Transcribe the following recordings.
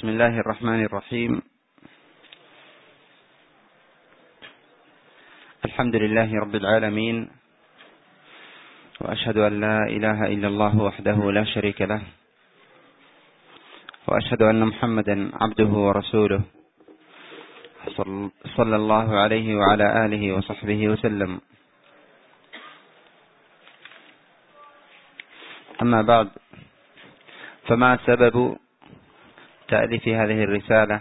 بسم الله الرحمن الرحيم. الحمد لله رب العالمين، وأشهد أن لا إله إلا الله وحده لا شريك له، وأشهد أن محمدا عبده ورسوله صلى الله عليه وعلى آله وصحبه وسلم. أما بعد، فما سبب تأليف هذه الرسالة؟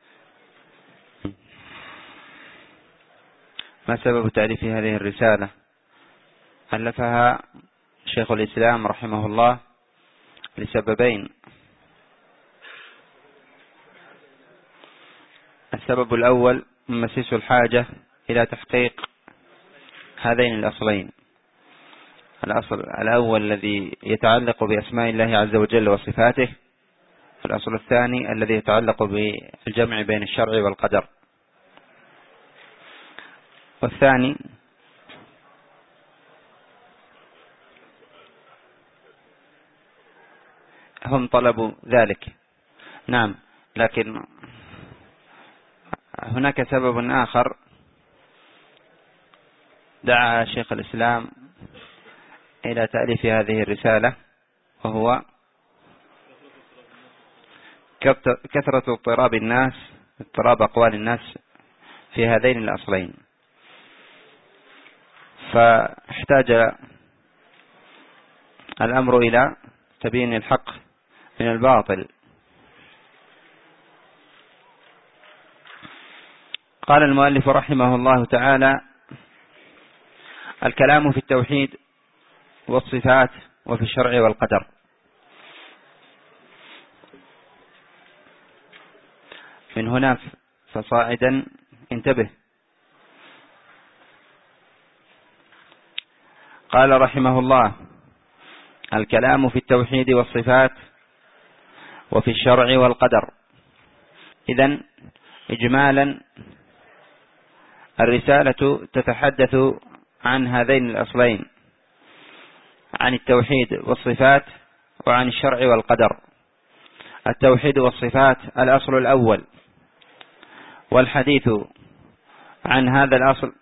ما سبب تأليف هذه الرسالة؟ ألفها شيخ الإسلام رحمه الله لسببين. السبب الأول مسيس الحاجة إلى تحقيق هذين الأصلين: الأصل الأول الذي يتعلق بأسماء الله عز وجل وصفاته، والأصل الثاني الذي يتعلق بالجمع بين الشرع والقدر. والثاني هم طلبوا ذلك، نعم، لكن هناك سبب آخر دعا شيخ الإسلام إلى تأليف هذه الرسالة، وهو كثرة اضطراب أقوال الناس في هذين الأصلين، فاحتاج الأمر إلى تبيين الحق من الباطل. قال المؤلف رحمه الله تعالى: الكلام في التوحيد والصفات وفي الشرع والقدر. من هنا فصاعدا انتبه. قال رحمه الله: الكلام في التوحيد والصفات وفي الشرع والقدر. إذن إجمالا الرسالة تتحدث عن هذين الأصلين، عن التوحيد والصفات وعن الشرع والقدر. التوحيد والصفات الأصل الأول، والحديث عن هذا الأصل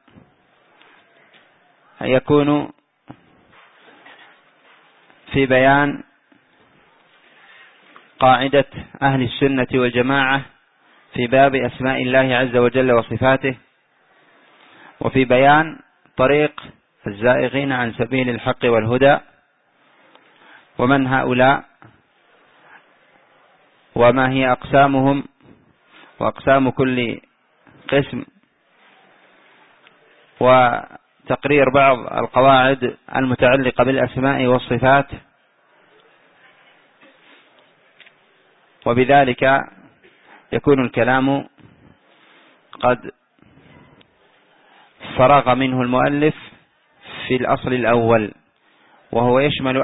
يكون في بيان قاعدة أهل السنة والجماعة في باب أسماء الله عز وجل وصفاته، وفي بيان طريق الزائغين عن سبيل الحق والهدى، ومن هؤلاء وما هي أقسامهم وأقسام كل قسم، وتقرير بعض القواعد المتعلقة بالأسماء والصفات. وبذلك يكون الكلام قد فرغ منه المؤلف في الأصل الأول، وهو يشمل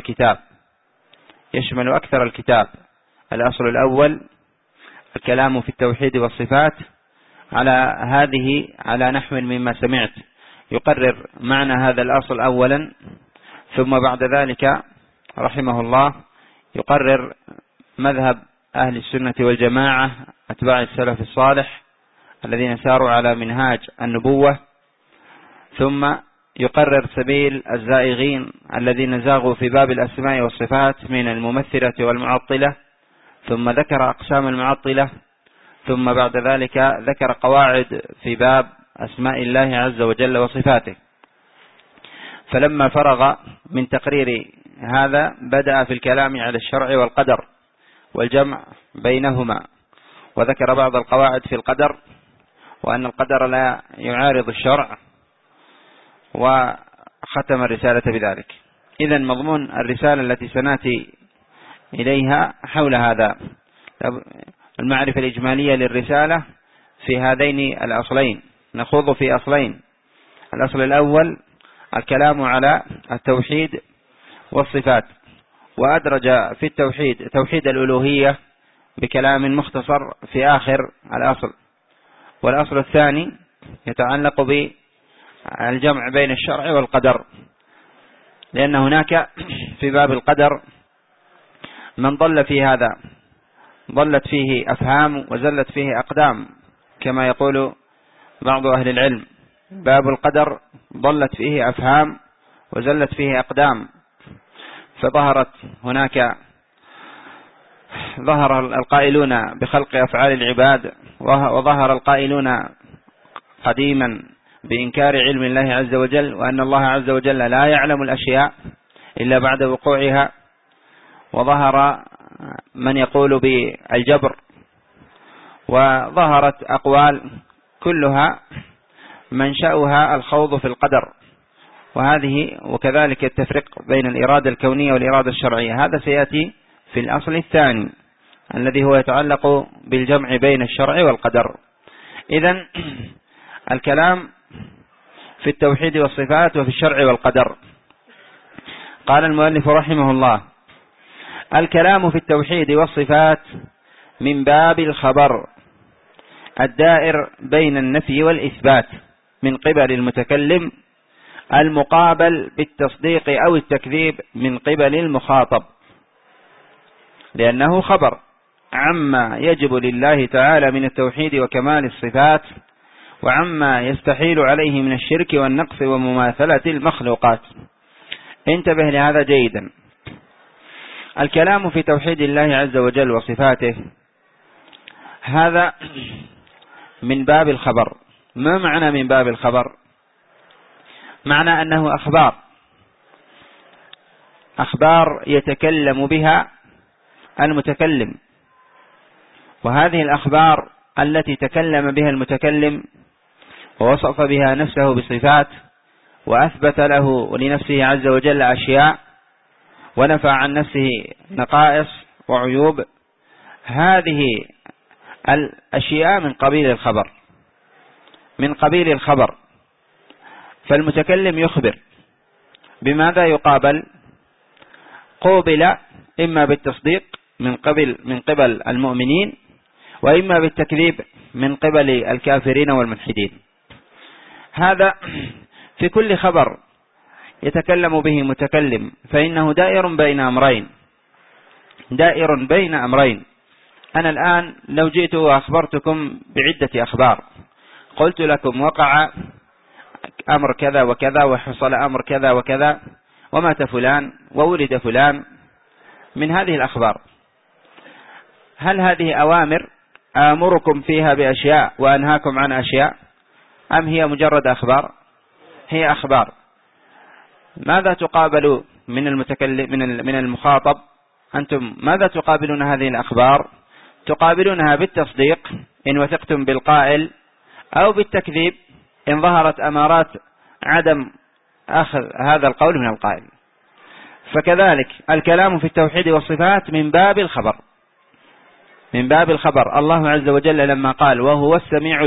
أكثر الكتاب. الأصل الأول الكلام في التوحيد والصفات على نحو مما سمعت، يقرر معنى هذا الأصل أولا، ثم بعد ذلك رحمه الله يقرر مذهب أهل السنة والجماعة أتباع السلف الصالح الذين ساروا على منهاج النبوة، ثم يقرر سبيل الزائغين الذين زاغوا في باب الأسماء والصفات من الممثلة والمعطلة، ثم ذكر أقسام المعطلة، ثم بعد ذلك ذكر قواعد في باب أسماء الله عز وجل وصفاته. فلما فرغ من تقرير هذا بدأ في الكلام على الشرع والقدر والجمع بينهما، وذكر بعض القواعد في القدر، وأن القدر لا يعارض الشرع، وختم الرسالة بذلك. إذن مضمون الرسالة التي سنأتي إليها حول هذا: المعرفة الإجمالية للرسالة في هذين الأصلين. نخوض في أصلين: الأصل الأول الكلام على التوحيد والصفات، وأدرج في التوحيد توحيد الألوهية بكلام مختصر في آخر الأصل. والأصل الثاني يتعلق بالجمع بين الشرع والقدر، لأن هناك في باب القدر من ضل في هذا ضلت فيه أفهام وزلت فيه أقدام، كما يقول بعض أهل العلم: باب القدر ضلت فيه أفهام وزلت فيه أقدام. فظهر القائلون بخلق أفعال العباد، وظهر القائلون قديما بإنكار علم الله عز وجل، وأن الله عز وجل لا يعلم الأشياء إلا بعد وقوعها، وظهر من يقول بالجبر، وظهرت أقوال كلها منشأها الخوض في القدر، وكذلك التفريق بين الإرادة الكونية والإرادة الشرعية. هذا سيأتي في الأصل الثاني الذي هو يتعلق بالجمع بين الشرع والقدر. إذن الكلام في التوحيد والصفات وفي الشرع والقدر. قال المؤلف رحمه الله: الكلام في التوحيد والصفات من باب الخبر الدائر بين النفي والإثبات من قبل المتكلم، المقابل بالتصديق أو التكذيب من قبل المخاطب، لأنه خبر عما يجب لله تعالى من التوحيد وكمال الصفات، وعما يستحيل عليه من الشرك والنقص ومماثلة المخلوقات. انتبه لهذا جيدا. الكلام في توحيد الله عز وجل وصفاته هذا من باب الخبر. ما معنى من باب الخبر؟ معنى أنه أخبار يتكلم بها المتكلم، وهذه الأخبار التي تكلم بها المتكلم ووصف بها نفسه بصفات، وأثبت له ولنفسه عز وجل أشياء، ونفى عن نفسه نقائص وعيوب، هذه الأشياء من قبيل الخبر. فالمتكلم يخبر بماذا يقابل؟ قوبل إما بالتصديق من قبل المؤمنين، وإما بالتكذيب من قبل الكافرين والملحدين. هذا في كل خبر يتكلم به متكلم، فإنه دائر بين أمرين. أنا الآن لو جئت وأخبرتكم بعدة أخبار، قلت لكم وقع أمر كذا وكذا، وحصل أمر كذا وكذا، ومات فلان وولد فلان، من هذه الأخبار، هل هذه أوامر آمركم فيها بأشياء وأنهاكم عن أشياء، أم هي مجرد أخبار؟ هي أخبار. ماذا تقابل من المخاطب؟ أنتم ماذا تقابلون هذه الأخبار؟ تقابلونها بالتصديق إن وثقتم بالقائل، أو بالتكذيب إن ظهرت أمارات عدم أخذ هذا القول من القائل. فكذلك الكلام في التوحيد والصفات من باب الخبر. الله عز وجل لما قال وهو السميع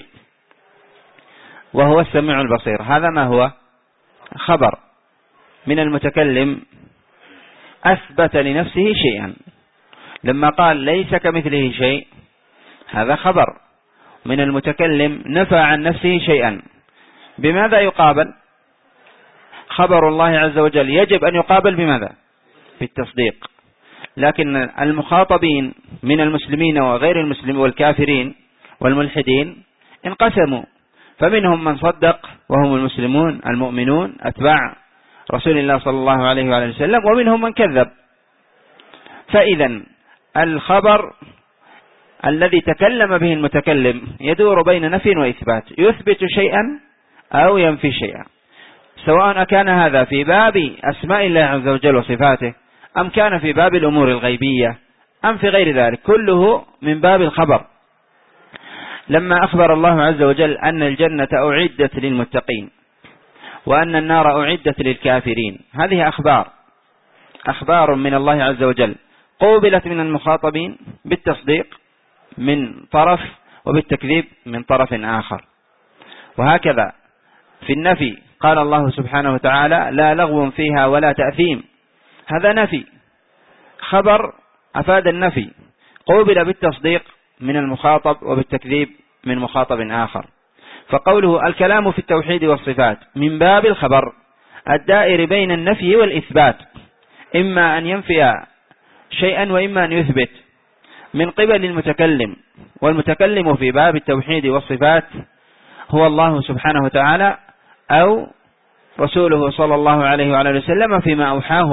البصير، هذا ما هو؟ خبر من المتكلم أثبت لنفسه شيئا. لما قال ليس كمثله شيء، هذا خبر من المتكلم نفى عن نفسه شيئا. بماذا يقابل؟ خبر الله عز وجل يجب أن يقابل بماذا؟ بالتصديق. لكن المخاطبين من المسلمين وغير المسلمين والكافرين والملحدين انقسموا، فمنهم من صدق وهم المسلمون المؤمنون أتباع رسول الله صلى الله عليه وآله وسلم، ومنهم من كذب. فإذا الخبر الذي تكلم به المتكلم يدور بين نفي وإثبات، يثبت شيئا أو ينفي شيئا، سواء كان هذا في باب أسماء الله عز وجل وصفاته، أم كان في باب الأمور الغيبية، أم في غير ذلك، كله من باب الخبر. لما أخبر الله عز وجل أن الجنة أعدت للمتقين وأن النار أعدت للكافرين، هذه أخبار من الله عز وجل، قوبلت من المخاطبين بالتصديق من طرف وبالتكذيب من طرف آخر. وهكذا في النفي قال الله سبحانه وتعالى لا لغو فيها ولا تأثيم، هذا نفي، خبر أفاد النفي، قوبل بالتصديق من المخاطب وبالتكذيب من مخاطب آخر. فقوله الكلام في التوحيد والصفات من باب الخبر الدائر بين النفي والإثبات، إما أن ينفي شيئا وإما أن يثبت. من قبل المتكلم، والمتكلم في باب التوحيد والصفات هو الله سبحانه وتعالى أو رسوله صلى الله عليه وعلى وسلم فيما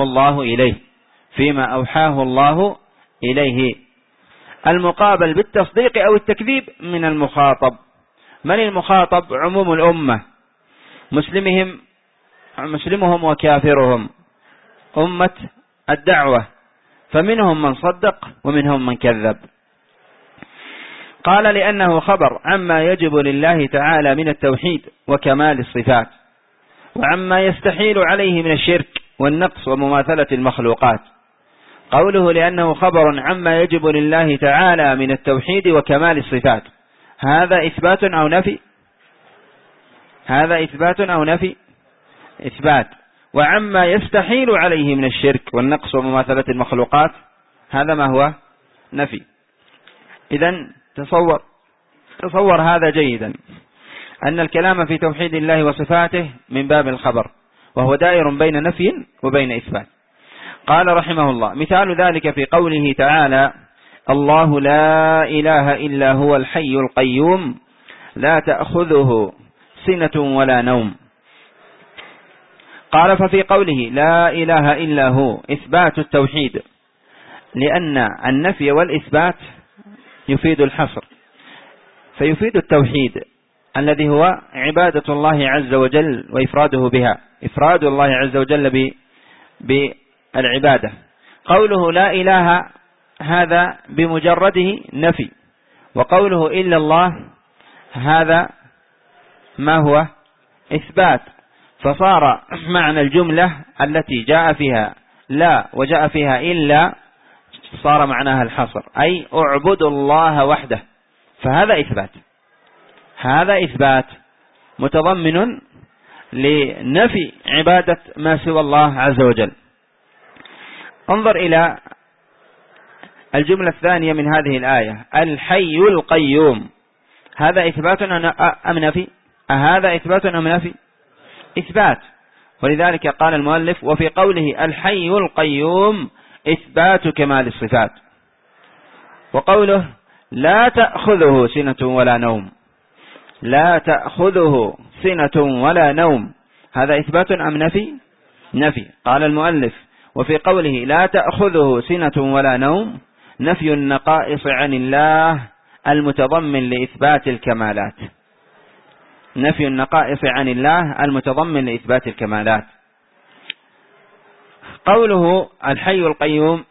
أوحاه الله إليه. المقابل بالتصديق أو التكذيب من المخاطب. من المخاطب؟ عموم الأمة، مسلمهم وكافرهم، أمة الدعوة، فمنهم من صدق ومنهم من كذب. قال لأنه خبر عما يجب لله تعالى من التوحيد وكمال الصفات، وعما يستحيل عليه من الشرك والنقص ومماثلة المخلوقات. قوله لأنه خبر عما يجب لله تعالى من التوحيد وكمال الصفات، هذا إثبات أو نفي؟ هذا إثبات أو نفي؟ إثبات. وعما يستحيل عليه من الشرك والنقص ومماثلة المخلوقات، هذا ما هو؟ نفي. إذن تصور هذا جيدا، أن الكلام في توحيد الله وصفاته من باب الخبر، وهو دائر بين نفي وبين إثبات. قال رحمه الله: مثال ذلك في قوله تعالى: الله لا إله إلا هو الحي القيوم لا تأخذه سنة ولا نوم. قال: ففي قوله لا إله إلا هو إثبات التوحيد، لأن النفي والإثبات يفيد الحصر، فيفيد التوحيد الذي هو عبادة الله عز وجل وإفراده بها، إفراد الله عز وجل بالعبادة. قوله لا إله هذا بمجرده نفي، وقوله إلا الله هذا ما هو؟ إثبات. فصار معنى الجملة التي جاء فيها لا وجاء فيها إلا صار معناها الحصر، أي اعبدوا الله وحده، فهذا إثبات. هذا إثبات متضمن لنفي عبادة ما سوى الله عز وجل. انظر إلى الجملة الثانية من هذه الآية: الحي القيوم، هذا إثبات أم نفي؟ هذا إثبات أم نفي؟ إثبات. ولذلك قال المؤلف: وفي قوله الحي القيوم إثبات كمال الصفات. وقوله لا تأخذه سنة ولا نوم، لا تأخذه سنة ولا نوم، هذا إثبات أم نفي؟ نفي. قال المؤلف: وفي قوله لا تأخذه سنة ولا نوم نفي النقائص عن الله المتضمن لإثبات الكمالات، نفي النقائص عن الله المتضمن لإثبات الكمالات. قوله الحي القيوم،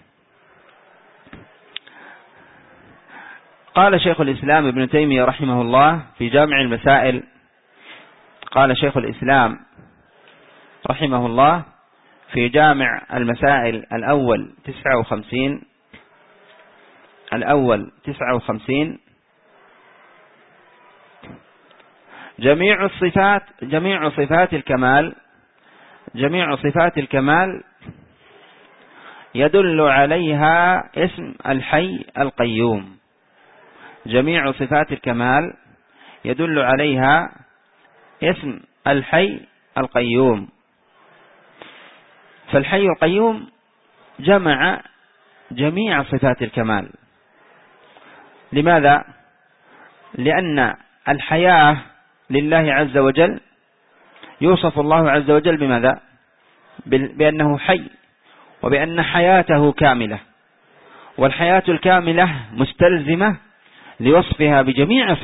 قال شيخ الإسلام ابن تيمية رحمه الله في جامع المسائل، قال شيخ الإسلام رحمه الله في جامع المسائل الأول 59: جميع صفات الكمال يدل عليها اسم الحي القيوم. جميع صفات الكمال يدل عليها اسم الحي القيوم. فالحي القيوم جمع جميع صفات الكمال. لماذا؟ لأن الحياة لله عز وجل يوصف الله عز وجل بماذا؟ بأنه حي، وبأن حياته كاملة، والحياة الكاملة مستلزمة لوصفها بجميع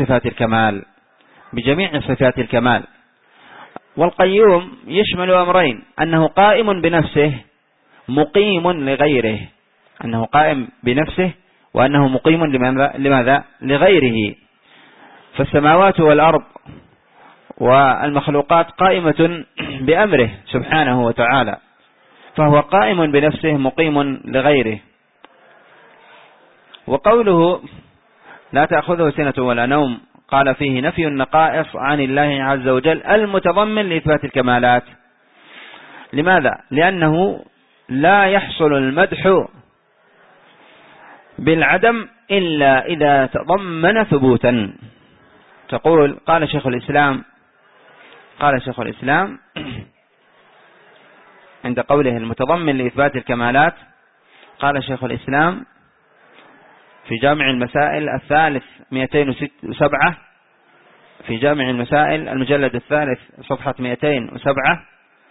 صفات الكمال. والقيوم يشمل أمرين: أنه قائم بنفسه مقيم لغيره، أنه قائم بنفسه وأنه مقيم لماذا؟ لغيره. فالسماوات والأرض والمخلوقات قائمة بأمره سبحانه وتعالى، فهو قائم بنفسه مقيم لغيره. وقوله لا تأخذه سنة ولا نوم، قال فيه نفي النقائص عن الله عز وجل المتضمن لإثبات الكمالات. لماذا؟ لأنه لا يحصل المدح بالعدم إلا إذا تضمن ثبوتا. قال شيخ الإسلام عند قوله المتضمن لإثبات الكمالات، قال شيخ الإسلام: في جامع المسائل الثالث 207، في جامع المسائل المجلد الثالث صفحة 207: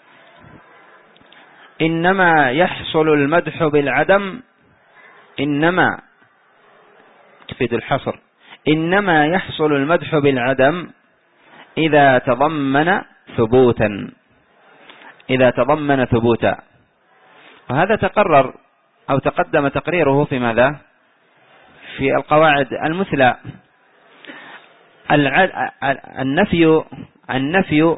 إنما يحصل المدح بالعدم، إنما تفيد الحصر، إنما يحصل المدح بالعدم إذا تضمن ثبوتا، إذا تضمن ثبوتا. وهذا تقرر أو تقدم تقريره في ماذا؟ في القواعد المثلى. النفي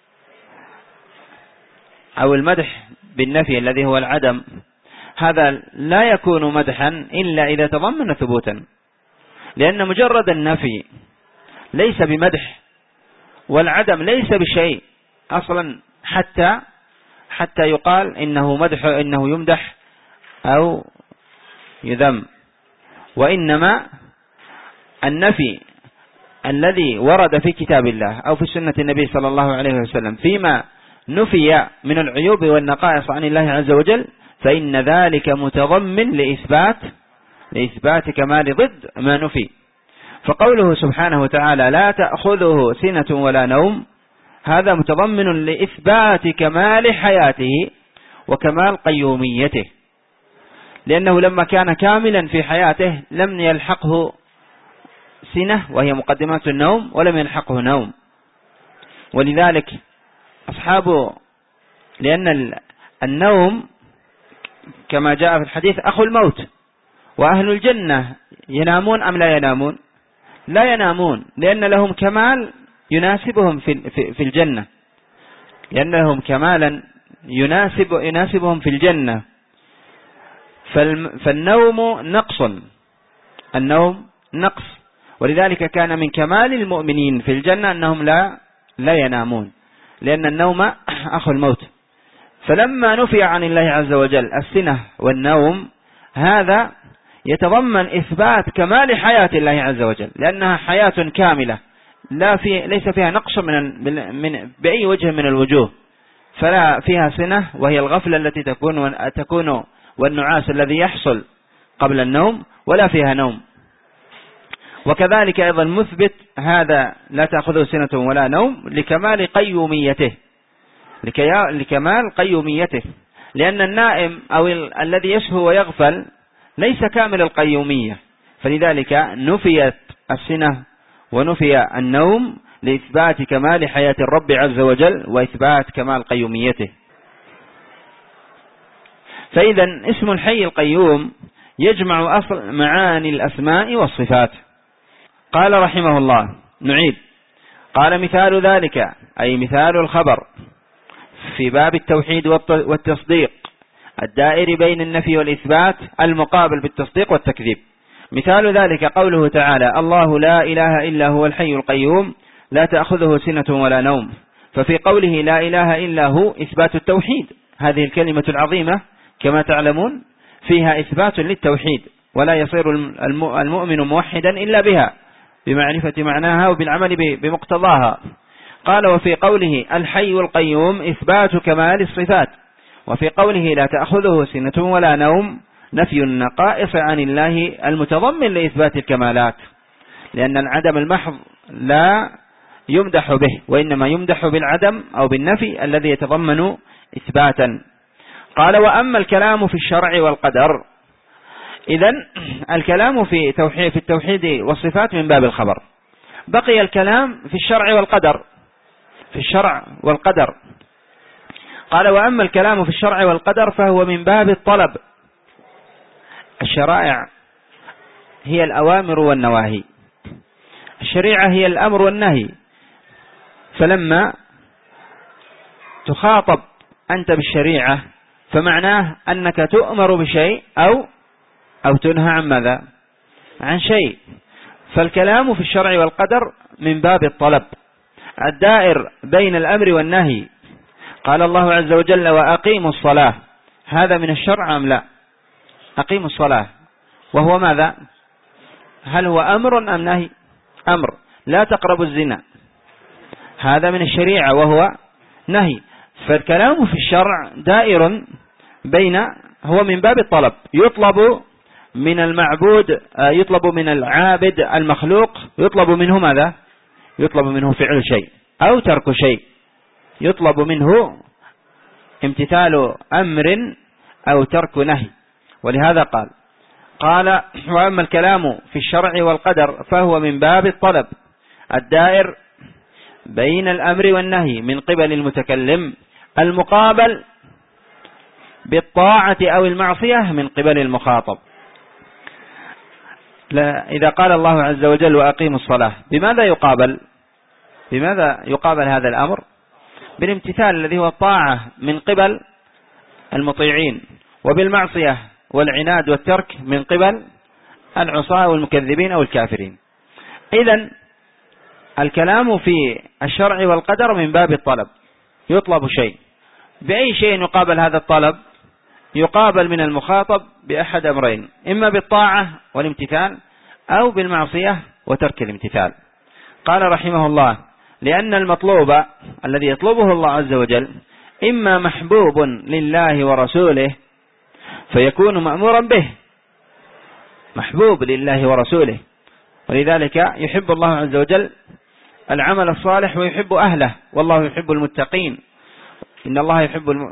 أو المدح بالنفي الذي هو العدم، هذا لا يكون مدحا إلا إذا تضمن ثبوتا، لأن مجرد النفي ليس بمدح، والعدم ليس بشيء أصلا حتى يقال إنه مدح، إنه يمدح أو يذم. وإنما النفي الذي ورد في كتاب الله أو في سنة النبي صلى الله عليه وسلم فيما نفي من العيوب والنقائص عن الله عز وجل، فإن ذلك متضمن لإثبات كمال ضد ما نفي. فقوله سبحانه وتعالى لا تأخذه سنة ولا نوم، هذا متضمن لإثبات كمال حياته وكمال قيوميته، لأنه لما كان كاملا في حياته لم يلحقه سنة وهي مقدمات النوم، ولم يلحقه نوم. ولذلك أصحابه، لأن النوم كما جاء في الحديث أخو الموت، وأهل الجنة ينامون أم لا ينامون؟ لا ينامون، لأن لهم كمال يناسبهم في الجنة، لأن لهم كمالا يناسبهم في الجنة. فالنوم نقص، النوم نقص، ولذلك كان من كمال المؤمنين في الجنة أنهم لا ينامون، لأن النوم أخو الموت. فلما نفي عن الله عز وجل السنة والنوم، هذا يتضمن إثبات كمال حياة الله عز وجل، لأنها حياة كاملة ليس فيها نقص بأي وجه من الوجوه، فلا فيها سنة وهي الغفلة التي تكون والنعاس الذي يحصل قبل النوم، ولا فيها نوم. وكذلك أيضا مثبت هذا لا تأخذه سنة ولا نوم لكمال قيوميته، لكمال قيوميته، لأن النائم أو الذي يسهو ويغفل ليس كامل القيومية، فلذلك نفيت السنة ونفي النوم لإثبات كمال حياة الرب عز وجل وإثبات كمال قيوميته. فإذا اسم الحي القيوم يجمع أصل معاني الأسماء والصفات. قال رحمه الله، نعيد، قال مثال ذلك أي مثال الخبر في باب التوحيد والتصديق الدائر بين النفي والإثبات المقابل بالتصديق والتكذيب. مثال ذلك قوله تعالى الله لا إله إلا هو الحي القيوم لا تأخذه سنة ولا نوم. ففي قوله لا إله إلا هو إثبات التوحيد، هذه الكلمة العظيمة كما تعلمون فيها إثبات للتوحيد، ولا يصير المؤمن موحدا إلا بها، بمعرفة معناها وبالعمل بمقتضاها. قال وفي قوله الحي القيوم إثبات كمال الصفات، وفي قوله لا تأخذه سنة ولا نوم نفي النقائص عن الله المتضمن لإثبات الكمالات، لأن العدم المحض لا يمدح به، وإنما يمدح بالعدم أو بالنفي الذي يتضمن إثباتا. قال وأما الكلام في الشرع والقدر، إذن الكلام في التوحيد والصفات من باب الخبر. بقي الكلام في الشرع والقدر، في الشرع والقدر. قال وأما الكلام في الشرع والقدر فهو من باب الطلب. الشرائع هي الأوامر والنواهي، الشريعة هي الأمر والنهي، فلما تخاطب أنت بالشريعة فمعناه أنك تؤمر بشيء أو تنهى عن ماذا؟ عن شيء. فالكلام في الشرع والقدر من باب الطلب الدائر بين الأمر والنهي. قال الله عز وجل وأقيموا الصلاة، هذا من الشرع أم لا؟ أقيموا الصلاة وهو ماذا؟ هل هو أمر أم نهي؟ أمر. لا تقربوا الزنا، هذا من الشريعة وهو نهي. فالكلام في الشرع دائر هو من باب الطلب، يطلب من المعبود، يطلب من العابد المخلوق، يطلب منه ماذا؟ يطلب منه فعل شيء أو ترك شيء، يطلب منه امتثال أمر أو ترك نهي. ولهذا قال وأما الكلام في الشرع والقدر فهو من باب الطلب الدائر بين الأمر والنهي من قبل المتكلم، المقابل بالطاعة أو المعصية من قبل المخاطب. إذا قال الله عز وجل وأقيموا الصلاة، بماذا يقابل هذا الأمر؟ بالامتثال الذي هو الطاعة من قبل المطيعين، وبالمعصية والعناد والترك من قبل العصاة والمكذبين أو الكافرين. إذن الكلام في الشرع والقدر من باب الطلب، يطلب شيء، بأي شيء يقابل هذا الطلب؟ يقابل من المخاطب بأحد أمرين، إما بالطاعة والامتثال أو بالمعصية وترك الامتثال. قال رحمه الله: لأن المطلوب الذي يطلبه الله عز وجل إما محبوب لله ورسوله فيكون مأمورا به، محبوب لله ورسوله، ولذلك يحب الله عز وجل العمل الصالح ويحب أهله، والله يحب المتقين، إن الله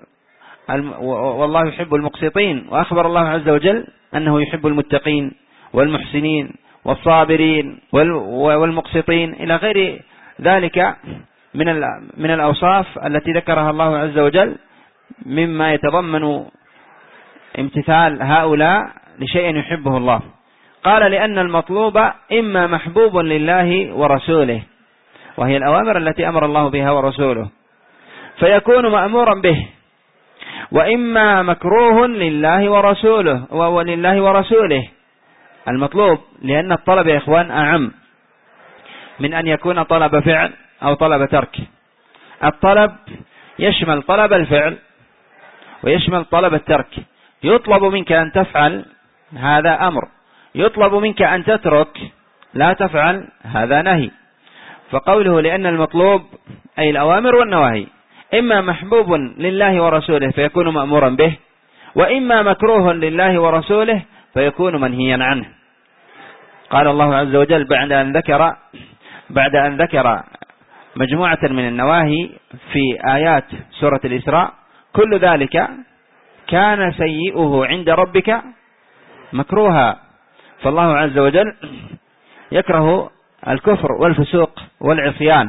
والله يحب المقسطين، وأخبر الله عز وجل أنه يحب المتقين والمحسنين والصابرين والمقسطين إلى غير ذلك من الأوصاف التي ذكرها الله عز وجل مما يتضمن امتثال هؤلاء لشيء يحبه الله. قال: لأن المطلوب إما محبوب لله ورسوله، وهي الأوامر التي أمر الله بها ورسوله، فيكون مأمورا به، وإما مكروه لله ورسوله. المطلوب، لأن الطلب يا إخوان أعم من أن يكون طلب فعل أو طلب ترك. الطلب يشمل طلب الفعل ويشمل طلب الترك. يطلب منك أن تفعل، هذا أمر، يطلب منك أن تترك لا تفعل، هذا نهي. فقوله لأن المطلوب أي الأوامر والنواهي إما محبوب لله ورسوله فيكون مأمورا به، وإما مكروه لله ورسوله فيكون منهيا عنه. قال الله عز وجل بعد أن ذكر مجموعة من النواهي في آيات سورة الإسراء: كل ذلك كان سيئه عند ربك مكروها. فالله عز وجل يكره الكفر والفسوق والعصيان،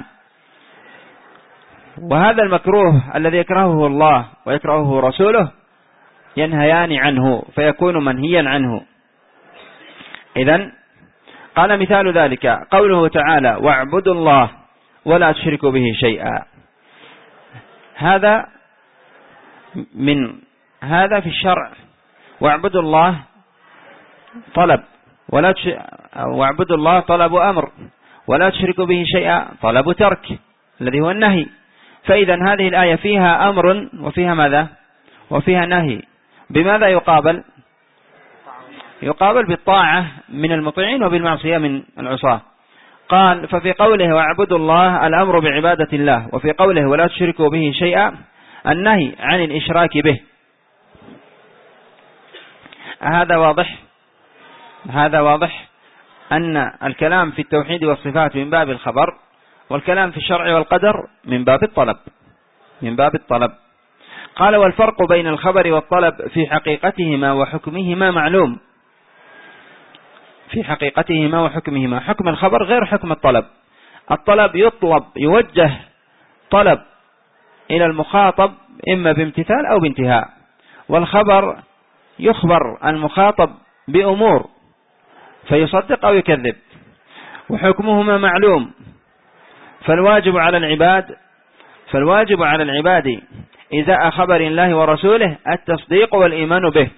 وهذا المكروه الذي يكرهه الله ويكرهه رسوله ينهيان عنه فيكون منهيا عنه. إذن قال: مثال ذلك قوله تعالى: واعبدوا الله ولا تشركوا به شيئا. هذا في الشرع، واعبدوا الله طلب، واعبدوا الله طلب أمر، ولا تشركوا به شيئا طلب ترك الذي هو النهي. فإذا هذه الآية فيها أمر وفيها ماذا؟ وفيها نهي. بماذا يقابل؟ يقابل بالطاعة من المطيعين وبالمعصية من العصاة. قال: ففي قوله واعبدوا الله الأمر بعبادة الله، وفي قوله ولا تشركوا به شيئا النهي عن الإشراك به. هذا واضح أن الكلام في التوحيد والصفات من باب الخبر، والكلام في الشرع والقدر من باب الطلب. قال: والفرق بين الخبر والطلب في حقيقتهما وحكمهما معلوم. في حقيقتهما وحكمهما، حكم الخبر غير حكم الطلب. الطلب يوجه طلب إلى المخاطب إما بامتثال أو بانتهاء، والخبر يخبر المخاطب بأمور فيصدق أو يكذب، وحكمهما معلوم. فالواجب على العباد إذا خبر الله ورسوله التصديق والإيمان به.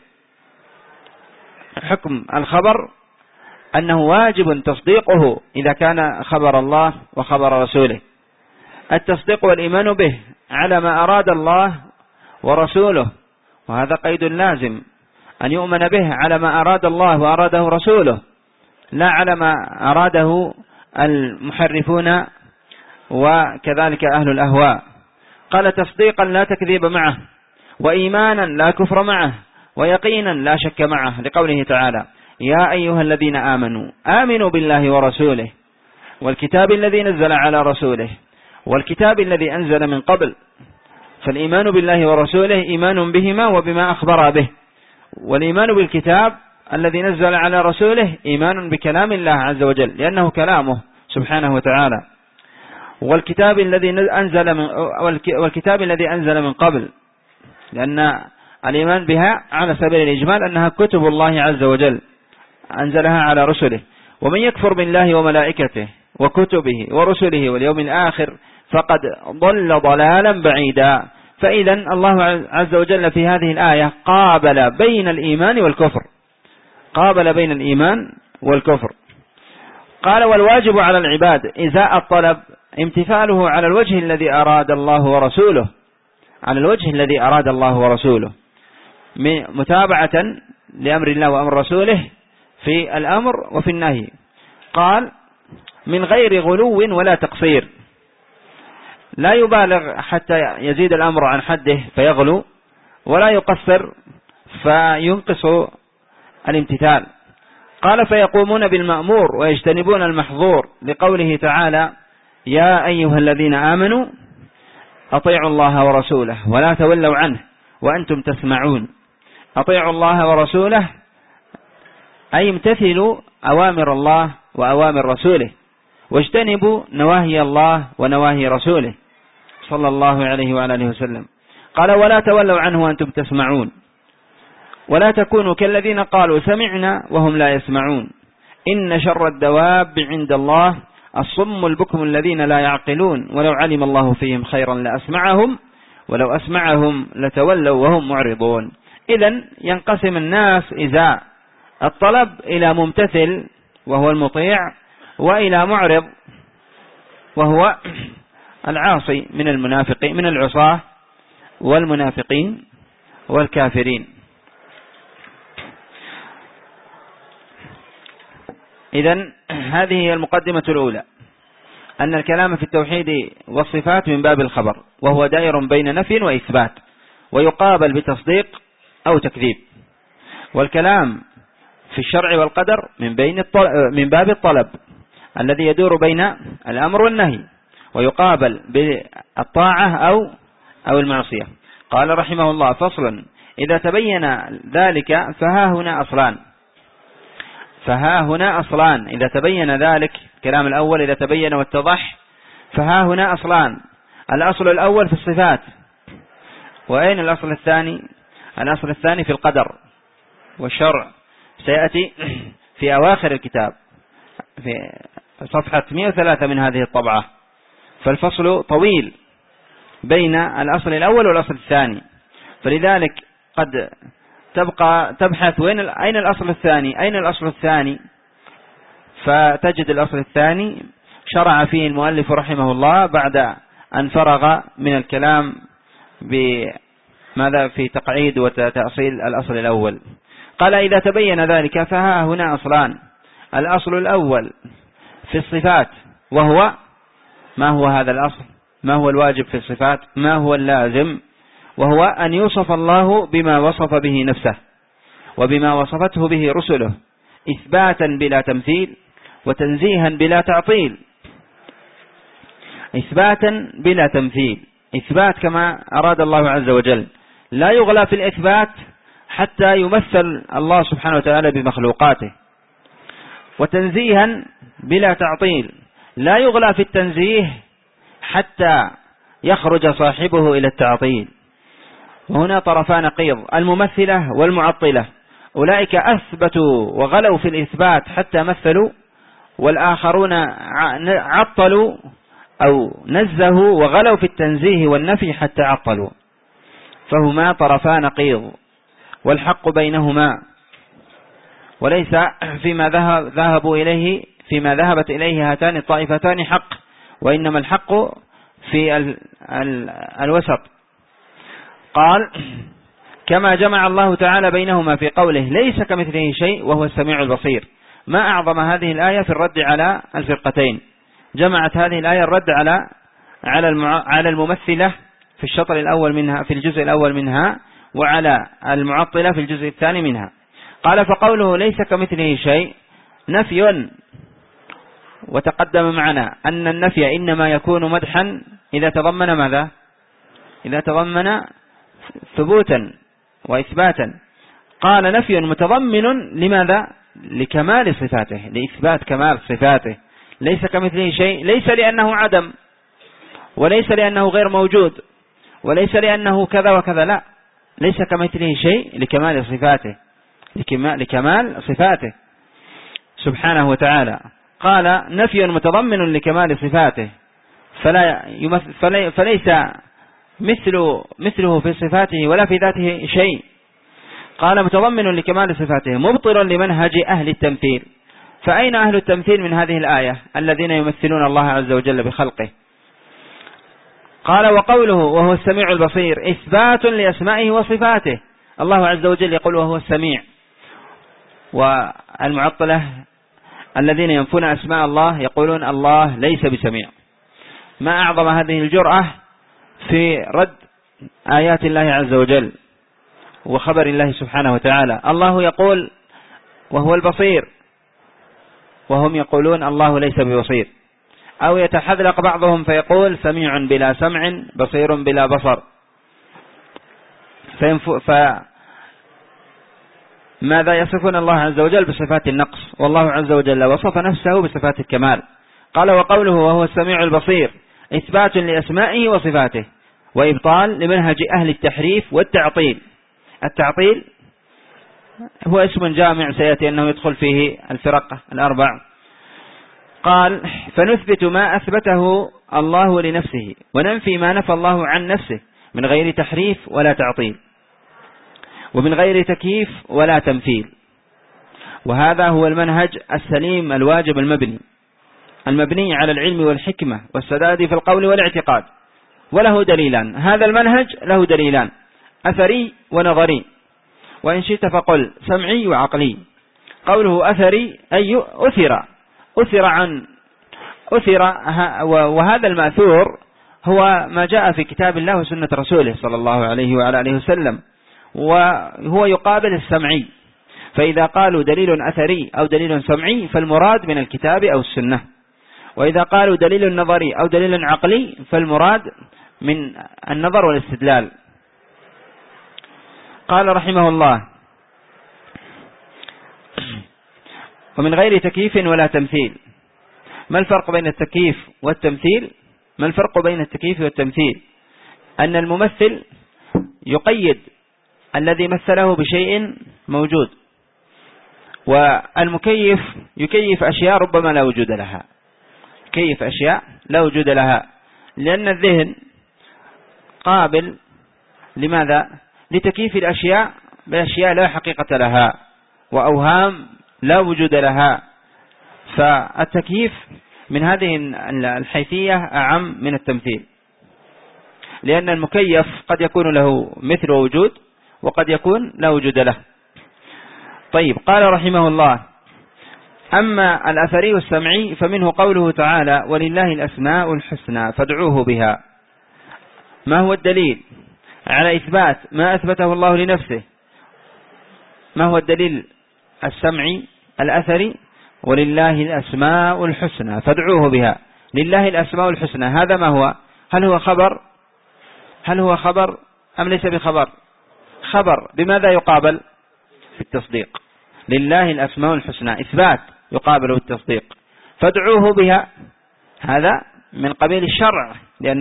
حكم الخبر أنه واجب تصديقه إذا كان خبر الله وخبر رسوله، التصديق والإيمان به على ما أراد الله ورسوله، وهذا قيد لازم أن يؤمن به على ما أراد الله وأراده رسوله، لا على ما أراده المحرفون وكذلك أهل الأهواء. قال: تصديقا لا تكذيب معه، وإيمانا لا كفر معه، ويقينا لا شك معه، لقوله تعالى: يا أيها الذين آمنوا آمنوا بالله ورسوله والكتاب الذي نزل على رسوله والكتاب الذي أنزل من قبل. فالإيمان بالله ورسوله إيمان بهما وبما أخبر به، والإيمان بالكتاب الذي نزل على رسوله إيمان بكلام الله عز وجل لأنه كلامه سبحانه وتعالى. والكتاب الذي أنزل من قبل، لأن الإيمان بها على سبيل الإجمال أنها كتب الله عز وجل أنزلها على رسله. ومن يكفر بالله وملائكته وكتبه ورسله واليوم الآخر فقد ضل ضلالا بعيدا. فإذا الله عز وجل في هذه الآية قابل بين الإيمان والكفر، قابل بين الإيمان والكفر. قال والواجب على العباد إزاء الطلب امتثاله على الوجه الذي أراد الله ورسوله، على الوجه الذي أراد الله ورسوله، متابعة لأمر الله وأمر رسوله في الأمر وفي النهي. قال من غير غلو ولا تقصير، لا يبالغ حتى يزيد الأمر عن حده فيغلو، ولا يقصر فينقص الامتثال. قال فيقومون بالمأمور ويجتنبون المحظور، لقوله تعالى يا أيها الذين آمنوا أطيعوا الله ورسوله ولا تولوا عنه وأنتم تسمعون. أطيعوا الله ورسوله أي امتثلوا أوامر الله وأوامر رسوله، واجتنبوا نواهي الله ونواهي رسوله صلى الله عليه وعلى آله وسلم. قال ولا تولوا عنه وأنتم تسمعون، ولا تكونوا كالذين قالوا سمعنا وهم لا يسمعون. إن شر الدواب عند الله الصم البكم الذين لا يعقلون، ولو علم الله فيهم خيرا لأسمعهم ولو أسمعهم لتولوا وهم معرضون. إذن ينقسم الناس إزاء الطلب إلى ممتثل وهو المطيع، وإلى معرض وهو العاصي من المنافقين، من العصاة والمنافقين والكافرين. إذن هذه هي المقدمة الأولى، أن الكلام في التوحيد والصفات من باب الخبر، وهو دائر بين نفي وإثبات، ويقابل بتصديق أو تكذيب. والكلام في الشرع والقدر من باب الطلب الذي يدور بين الأمر والنهي، ويقابل بالطاعة أو المعصية. قال رحمه الله فصلا إذا تبين ذلك فها هنا أصلان. إذا تبين ذلك، الكلام الأول إذا تبين واتضح، فها هنا أصلان. الأصل الأول في الصفات، وأين الأصل الثاني؟ الأصل الثاني في القدر والشرع، سيأتي في أواخر الكتاب في صفحة 103 من هذه الطبعة. فالفصل طويل بين الأصل الأول والأصل الثاني، فلذلك قد تبقى تبحث أين الأصل الثاني، أين الأصل الثاني، فتجد الأصل الثاني شرع فيه المؤلف رحمه الله بعد أن فرغ من الكلام بماذا في تقعيد وتأصيل الأصل الأول. قال إذا تبين ذلك فها هنا أصلان. الأصل الأول في الصفات، وهو ما هو هذا الأصل؟ ما هو الواجب في الصفات؟ ما هو اللازم؟ وهو أن يوصف الله بما وصف به نفسه وبما وصفته به رسله، إثباتا بلا تمثيل وتنزيها بلا تعطيل. إثباتا بلا تمثيل، إثبات كما أراد الله عز وجل، لا يغلى في الإثبات حتى يمثل الله سبحانه وتعالى بمخلوقاته. وتنزيها بلا تعطيل، لا يغلى في التنزيه حتى يخرج صاحبه إلى التعطيل. وهنا طرفان نقيض، الممثلة والمعطلة، أولئك أثبتوا وغلوا في الإثبات حتى مثلوا، والآخرون عطلوا أو نزهوا وغلوا في التنزيه والنفي حتى عطلوا. فهما طرفان نقيض، والحق بينهما، وليس فيما ذهبت إليه هاتان الطائفتان حق، وإنما الحق في الوسط. قال كما جمع الله تعالى بينهما في قوله ليس كمثله شيء وهو السميع البصير. ما أعظم هذه الآية في الرد على الفرقتين. جمعت هذه الآية الرد على الممثلة في الشطر الأول منها، في الجزء الأول منها، وعلى المعطلة في الجزء الثاني منها. قال فقوله ليس كمثله شيء نفي، وتقدم معنا أن النفي إنما يكون مدحا إذا تضمن ماذا؟ إذا تضمن ثبوتا وإثباتا. قال نفي متضمن لماذا؟ لكمال صفاته، لإثبات كمال صفاته. ليس كمثله شيء، ليس لأنه عدم، وليس لأنه غير موجود، وليس لأنه كذا وكذا، لا، ليس كمثله شيء لكمال صفاته، لكمال صفاته سبحانه وتعالى. قال نفي متضمن لكمال صفاته، فليس مثله في صفاته ولا في ذاته شيء. قال متضمن لكمال صفاته مبطل لمنهج أهل التمثيل. فأين أهل التمثيل من هذه الآية؟ الذين يمثلون الله عز وجل بخلقه. قال وقوله وهو السميع البصير إثبات لأسمائه وصفاته. الله عز وجل يقول وهو السميع، والمعطلة الذين ينفون أسماء الله يقولون الله ليس بسميع. ما أعظم هذه الجرأة في رد آيات الله عز وجل وخبر الله سبحانه وتعالى. الله يقول وهو البصير، وهم يقولون الله ليس ببصير. أو يتحذلق بعضهم فيقول سميع بلا سمع بصير بلا بصر. ماذا يصفون الله عز وجل؟ بصفات النقص، والله عز وجل وصف نفسه بصفات الكمال. قال وقوله وهو السميع البصير إثبات لأسمائه وصفاته، وإبطال لمنهج أهل التحريف والتعطيل. التعطيل هو اسم جامع سيأتي أنه يدخل فيه الفرق الأربع. قال فنثبت ما أثبته الله لنفسه وننفي ما نفى الله عن نفسه من غير تحريف ولا تعطيل، ومن غير تكييف ولا تمثيل. وهذا هو المنهج السليم الواجب المبني على العلم والحكمة والسداد في القول والاعتقاد. وله دليلان، هذا المنهج له دليلان، أثري ونظري، وإن شئت فقل سمعي وعقلي. قوله أثري أي أثر، وهذا المأثور هو ما جاء في كتاب الله وسنة رسوله صلى الله عليه وعلى آله وسلم، وهو يقابل السمعي. فإذا قالوا دليل أثري أو دليل سمعي فالمراد من الكتاب أو السنة، وإذا قالوا دليل نظري أو دليل عقلي فالمراد من النظر والاستدلال. قال رحمه الله ومن غير تكييف ولا تمثيل. ما الفرق بين التكييف والتمثيل؟ ما الفرق بين التكييف والتمثيل؟ أن الممثل يقيد الذي مثله بشيء موجود، والمكيف يكيف أشياء ربما لا وجود لها، كيف أشياء لا وجود لها، لأن الذهن قابل لماذا؟ لتكييف الأشياء بأشياء لا حقيقة لها وأوهام لا وجود لها. فالتكييف من هذه الحيثية أعم من التمثيل، لأن المكيف قد يكون له مثل وجود وقد يكون لا وجود له. طيب، قال رحمه الله أما الأثري السمعي فمنه قوله تعالى ولله الأسماء الحسنى فادعوه بها. ما هو الدليل على إثبات ما أثبته الله لنفسه؟ ما هو الدليل السمعي الأثري؟ ولله الأسماء الحسنى فادعوه بها. لله الأسماء الحسنى، هذا ما هو؟ هل هو خبر أم ليس بخبر؟ خبر. بماذا يقابل؟ بالتصديق. لله الأسماء الحسنى إثبات يقابل بالتصديق. فادعوه بها هذا من قبيل الشرع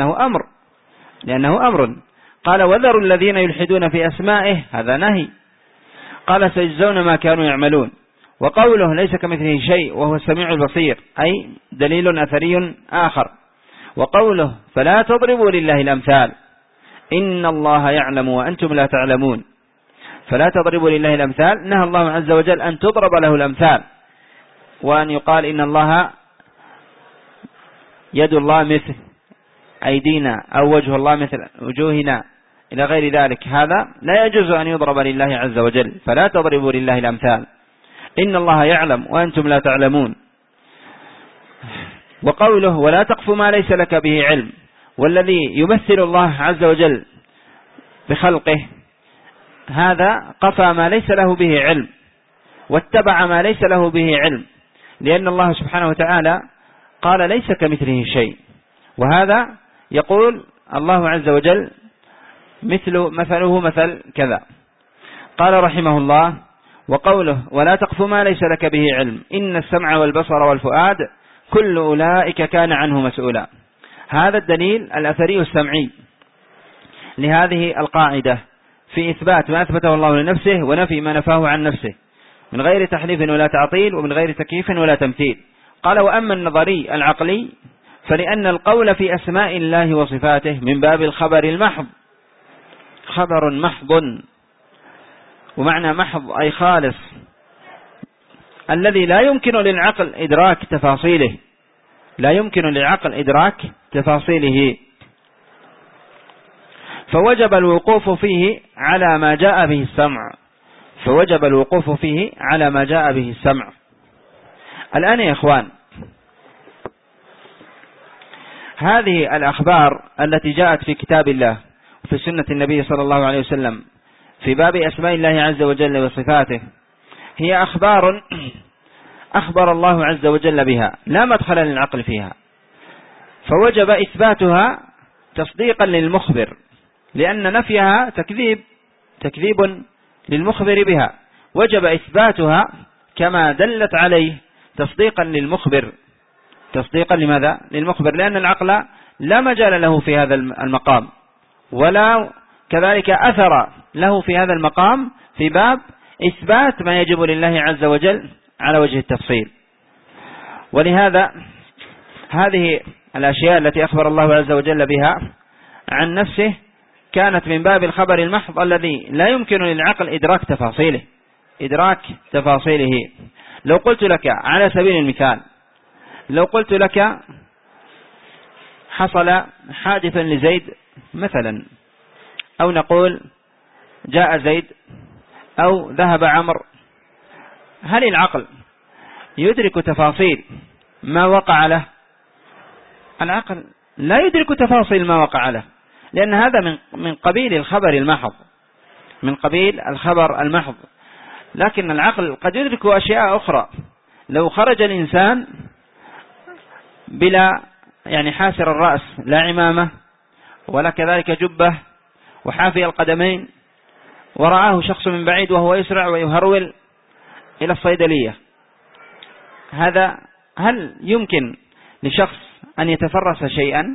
لأنه أمر. قال وذروا الذين يلحدون في أسمائه، هذا نهي. قال سيجزون ما كانوا يعملون. وقوله ليس كمثله شيء وهو السميع البصير أي دليل أثري آخر. وقوله فلا تضربوا لله الأمثال إن الله يعلم وأنتم لا تعلمون. فلا تضربوا لله الأمثال، نهى الله عز وجل أن تضرب له الأمثال، وأن يقال إن الله يد الله مثل أيدينا أو وجه الله مثل وجوهنا إلى غير ذلك. هذا لا يجوز أن يضرب لله عز وجل. فلا تضربوا لله الأمثال إن الله يعلم وأنتم لا تعلمون. وقوله ولا تقف ما ليس لك به علم، والذي يمثل الله عز وجل بخلقه هذا قفى ما ليس له به علم، واتبع ما ليس له به علم، لأن الله سبحانه وتعالى قال ليس كمثله شيء، وهذا يقول الله عز وجل مثله مثل كذا. قال رحمه الله: وقوله: ولا تقف ما ليس لك به علم إن السمع والبصر والفؤاد كل أولئك كان عنه مسؤولا. هذا الدليل الأثري السمعي لهذه القاعدة في إثبات ما أثبته الله لنفسه ونفي ما نفاه عن نفسه من غير تحريف ولا تعطيل ومن غير تكييف ولا تمثيل. قال: وأما النظري العقلي فلأن القول في أسماء الله وصفاته من باب الخبر المحض، خبر محض، ومعنى محض أي خالص، الذي لا يمكن للعقل إدراك تفاصيله، لا يمكن للعقل إدراك تفاصيله، فوجب الوقوف فيه على ما جاء به السمع، فوجب الوقوف فيه على ما جاء به السمع. الآن يا إخوان، هذه الأخبار التي جاءت في كتاب الله وفي سنة النبي صلى الله عليه وسلم في باب أسماء الله عز وجل وصفاته هي أخبار أخبر الله عز وجل بها لا مدخل للعقل فيها، فوجب إثباتها تصديقا للمخبر، لأن نفيها تكذيب للمخبر بها، وجب إثباتها كما دلت عليه تصديقا للمخبر. تصديقا لماذا؟ للمخبر، لأن العقل لا مجال له في هذا المقام، ولا كذلك أثر له في هذا المقام في باب إثبات ما يجب لله عز وجل على وجه التفصيل. ولهذا هذه الأشياء التي أخبر الله عز وجل بها عن نفسه كانت من باب الخبر المحض الذي لا يمكن للعقل إدراك تفاصيله. لو قلت لك على سبيل المثال، لو قلت لك حصل حادث لزيد مثلا، أو نقول جاء زيد أو ذهب عمرو، هل العقل يدرك تفاصيل ما وقع له؟ العقل لا يدرك تفاصيل ما وقع له، لأن هذا من قبيل الخبر المحض، من قبيل الخبر المحض. لكن العقل قد يدرك أشياء أخرى. لو خرج الإنسان بلا حاسر الرأس، لا عمامة ولا كذلك جبة وحافي القدمين، ورآه شخص من بعيد وهو يسرع ويهرول إلى الصيدلية، هل يمكن لشخص أن يتفرس شيئا؟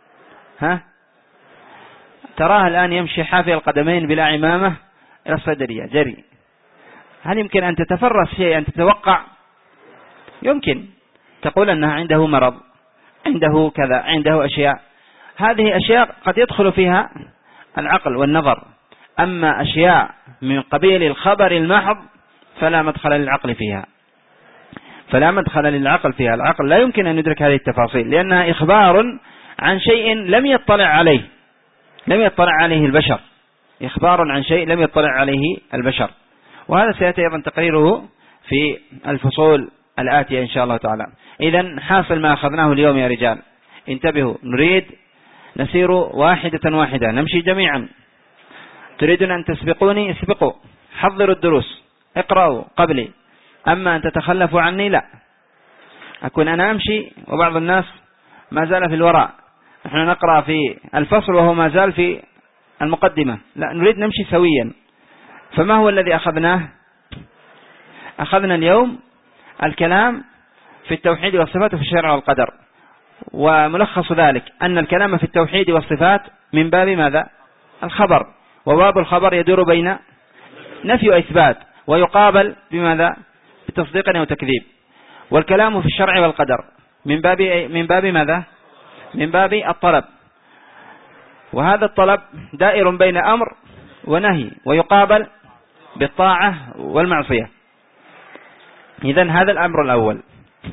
تراه الآن يمشي حافي القدمين بلا عمامة إلى الصيدلية جري، هل يمكن أن تتفرس شيئا تتوقع؟ يمكن تقول أنها عنده مرض، عنده كذا، عنده أشياء. هذه أشياء قد يدخل فيها العقل والنظر، أما أشياء من قبيل الخبر المحض فلا مدخل للعقل فيها، فلا مدخل للعقل فيها. العقل لا يمكن أن يدرك هذه التفاصيل، لأنها إخبار عن شيء لم يطلع عليه البشر، إخبار عن شيء لم يطلع عليه البشر. وهذا سيأتي أيضا تقريره في الفصول الآتية إن شاء الله تعالى. إذن حاصل ما أخذناه اليوم يا رجال، انتبهوا، نريد نسير واحدة واحدة، نمشي جميعا. تريدون أن تسبقوني؟ اسبقوا، حضروا الدروس، اقرأوا قبلي. أما أن تتخلفوا عني لا، أكون أنا أمشي وبعض الناس ما زال في الوراء، نحن نقرأ في الفصل وهو ما زال في المقدمة، لا، نريد نمشي سويا. فما هو الذي أخذناه؟ أخذنا اليوم الكلام في التوحيد والصفات وفي الشرع والقدر، وملخص ذلك أن الكلام في التوحيد والصفات من باب ماذا؟ الخبر، وباب الخبر يدور بين نفي وإثبات، ويقابل بماذا؟ بتصديق أو تكذيب. والكلام في الشرع والقدر من باب ماذا؟ من باب الطلب، وهذا الطلب دائر بين أمر ونهي، ويقابل بالطاعة والمعصية. إذن هذا الأمر الأول.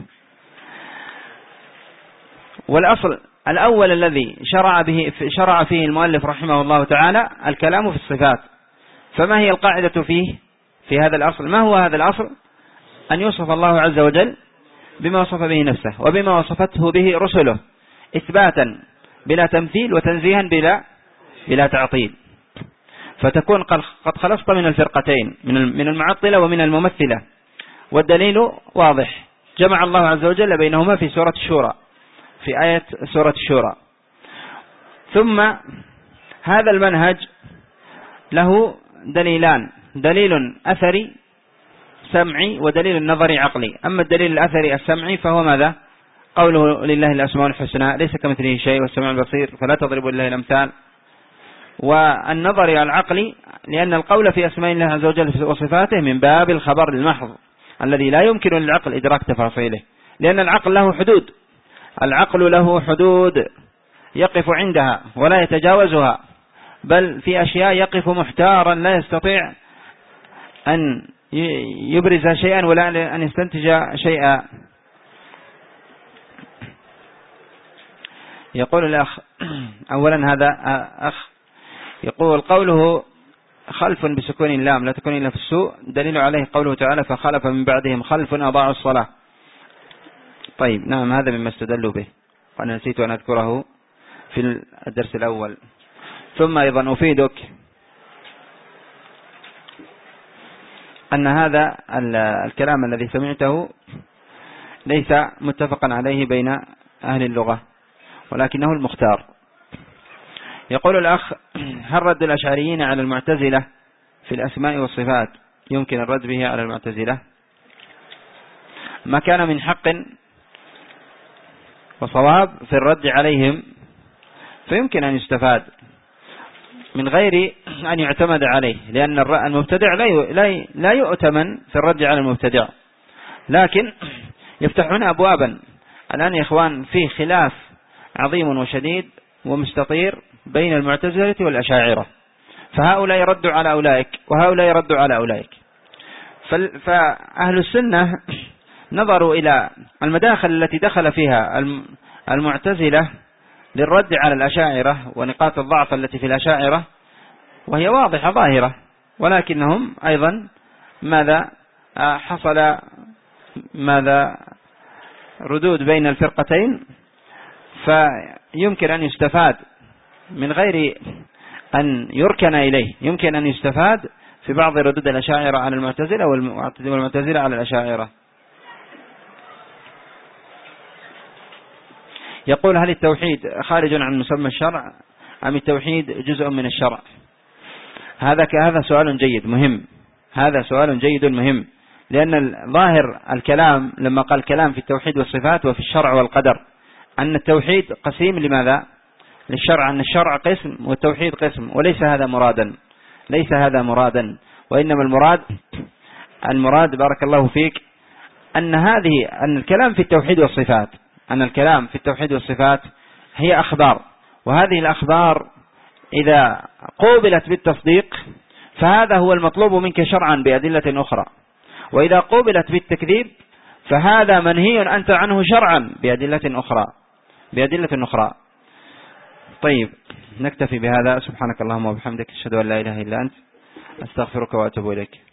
والأصل الأول الذي شرع فيه المؤلف رحمه الله تعالى الكلام في الصفات. فما هي القاعدة فيه في هذا الأصل؟ ما هو هذا الأصل؟ أن يوصف الله عز وجل بما وصف به نفسه وبما وصفته به رسله، إثباتا بلا تمثيل، وتنزيها بلا تعطيل. فتكون قد خلصت من الفرقتين، من المعطلة ومن الممثلة. والدليل واضح، جمع الله عز وجل بينهما في سورة الشورى، في آية سورة الشورى. ثم هذا المنهج له دليلان، دليل أثري سمعي ودليل نظري عقلي. أما الدليل الأثري السمعي فهو ماذا؟ قوله لله الأسماء الحسنى ليس كمثله شيء والسميع البصير فلا تضربوا لله الأمثال. والنظري العقلي لأن القول في أسماء الله عز وجل وصفاته من باب الخبر المحض الذي لا يمكن للعقل إدراك تفاصيله، لأن العقل له حدود، العقل له حدود يقف عندها ولا يتجاوزها، بل في أشياء يقف محتارا لا يستطيع أن يبرز شيئا ولا أن يستنتج شيئا. يقول الأخ أولا، هذا أخ يقول قوله خلف بسكون اللام لا تكون إلا في السوء، دليل عليه قوله تعالى فخلف من بعدهم خلف أضاعوا الصلاة. طيب نعم، هذا مما استدلوا به وأنا نسيت أن أذكره في الدرس الأول. ثم أيضا أفيدك أن هذا الكلام الذي سمعته ليس متفقا عليه بين أهل اللغة ولكنه المختار. يقول الأخ هل رد الأشعريين على المعتزلة في الأسماء والصفات يمكن الرد به على المعتزلة؟ ما كان من حق وصواب في الرد عليهم فيمكن أن يستفاد من غير أن يعتمد عليه، لأن المبتدع لا يؤتمن في الرد على المبتدع، لكن يفتحون أبوابا. الآن يا إخوان في خلاف عظيم وشديد ومستطير بين المعتزلة والأشاعرة، فهؤلاء يردوا على أولئك وهؤلاء يردوا على أولئك. فأهل السنة نظروا إلى المداخل التي دخل فيها المعتزلة للرد على الأشاعرة ونقاط الضعف التي في الأشاعرة، وهي واضحة ظاهرة، ولكنهم أيضا ماذا حصل ردود بين الفرقتين، فيمكن أن يستفاد من غير أن يركن إليه، يمكن أن يستفاد في بعض ردود الأشاعرة على المعتزلة والمعتزلة على الأشاعرة. يقول هل التوحيد خارج عن مسمى الشرع أم التوحيد جزء من الشرع؟ هذا سؤال جيد مهم، هذا سؤال جيد مهم، لأن ظاهر الكلام لما قال كلام في التوحيد والصفات وفي الشرع والقدر أن التوحيد قسيم لماذا؟ للشرع، أن الشرع قسم والتوحيد قسم، وليس هذا مرادا، ليس هذا مرادا، وإنما المراد بارك الله فيك أن الكلام في التوحيد والصفات، أن الكلام في التوحيد والصفات هي أخبار، وهذه الأخبار إذا قوبلت بالتصديق فهذا هو المطلوب منك شرعا بأدلة أخرى، وإذا قوبلت بالتكذيب فهذا منهي أنت عنه شرعا بأدلة أخرى. طيب نكتفي بهذا. سبحانك اللهم وبحمدك أشهد أن لا إله إلا أنت أستغفرك وأتوب إليك.